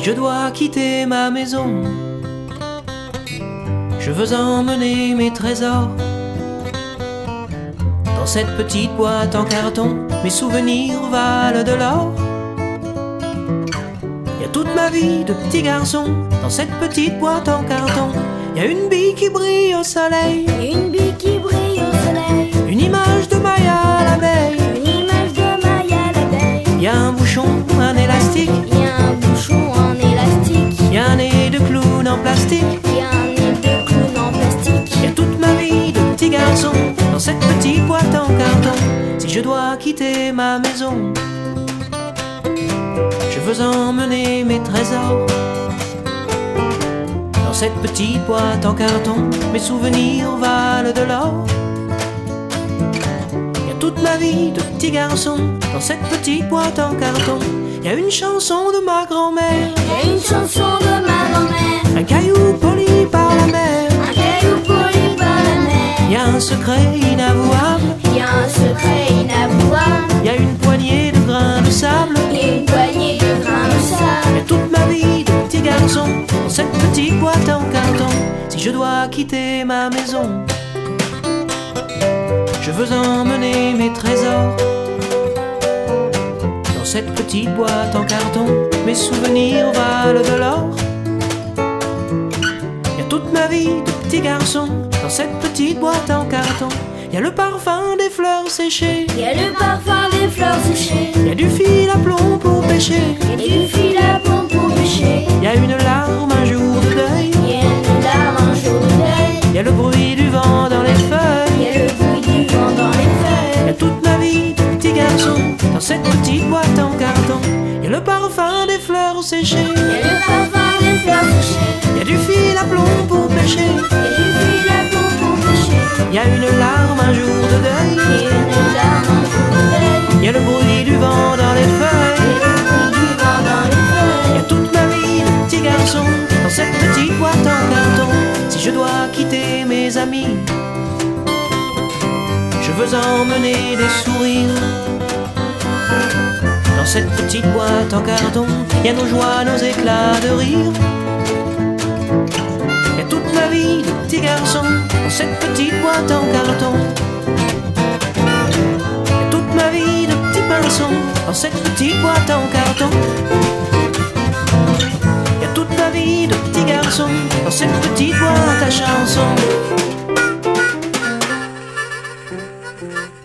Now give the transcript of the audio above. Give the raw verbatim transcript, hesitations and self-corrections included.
je dois quitter ma maison, je veux emmener mes trésors. Dans cette petite boîte en carton, mes souvenirs valent de l'or. Y a toute ma vie de petit garçon dans cette petite boîte en carton. Y a une bille qui brille au soleil, Une bille qui brille au soleil, une image de Maya l'abeille. une image de Maya l'abeille. Y a un bouchon, un élastique, Il y a un bouchon en élastique, y a un nez de clown en plastique. il y a un nez de clown en plastique. Y a toute ma vie de petit garçon dans cette petite boîte en carton. Si je dois quitter ma maison, je veux emmener mes trésors. Dans cette petite boîte en carton, mes souvenirs valent de l'or. Y a toute ma vie de petit garçon dans cette petite boîte en carton. Y a une chanson de ma grand-mère, Il y a une chanson de ma grand-mère, un caillou poli par la mer. un caillou poli par la mer. Y a un secret inavouable, Il y a un secret inavouable, y a une poignée de grains de sable. il y a une poignée de grains de sable. Y a toute ma vie de petit garçon dans cette petite boîte en carton. Si je dois quitter ma maison, je veux emmener mes trésors. Dans cette petite boîte en carton, mes souvenirs valent de l'or. Y a toute ma vie de petit garçon dans cette petite boîte en carton. Y a le parfum des fleurs séchées, Il y a le parfum des fleurs séchées, y a du fil à plomb pour pêcher. il y a du fil à plomb pour pêcher. Y a une larme un jour de deuil, Il y a une larme un jour de deuil, y a le bruit du vent dans les il feuilles. y a le bruit du vent dans les Y a feuilles. toute ma vie de petit garçon dans cette petite boîte en carton. Y a le parfum des fleurs séchées, Il y a le parfum des fleurs séchées, y a du fil à plomb pour pêcher. il y a du fil à plomb pour pêcher. Y a une larme un jour de Il y deuil, a une larme un jour de deuil, y a le bruit du vent dans les il y feuilles. a le bruit du vent dans les Y feuilles. a toute ma vie de petit garçon dans cette petite boîte en carton. Si je dois quitter mes amis, je veux emmener des sourires. Dans cette petite boîte en carton, y a nos joies, nos éclats de rire. Y a toute ma vie de petit garçon dans cette petite boîte en carton. Y a toute ma vie de petit pinceau dans cette petite boîte en carton. Y a toute ma vie de petit garçon dans cette petite boîte à chansons.